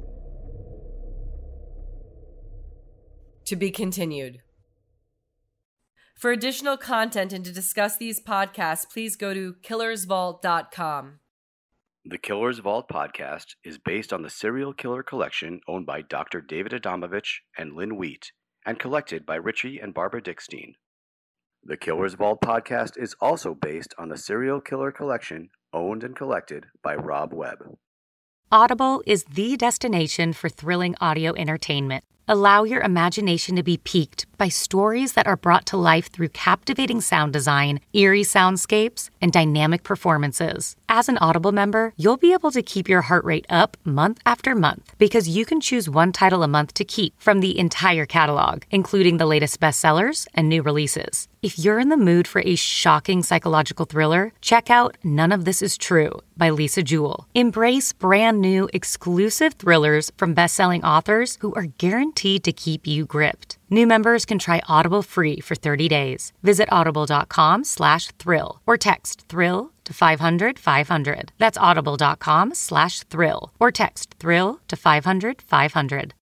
To be continued. For additional content and to discuss these podcasts, please go to killersvault.com. The Killers Vault podcast is based on the Serial Killer Collection owned by Dr. David Adamovich and Lynn Wheat and collected by Richie and Barbara Dickstein. The Killers Vault podcast is also based on the Serial Killer Collection owned and collected by Rob Webb. Audible is the destination for thrilling audio entertainment. Allow your imagination to be piqued by stories that are brought to life through captivating sound design, eerie soundscapes, and dynamic performances. As an Audible member, you'll be able to keep your heart rate up month after month because you can choose one title a month to keep from the entire catalog, including the latest bestsellers and new releases. If you're in the mood for a shocking psychological thriller, check out None of This Is True by Lisa Jewell. Embrace brand new, exclusive thrillers from best-selling authors who are guaranteed to keep you gripped. New members can try Audible free for 30 days. Visit audible.com/thrill or text thrill to 500-500. That's audible.com/thrill or text thrill to 500-500.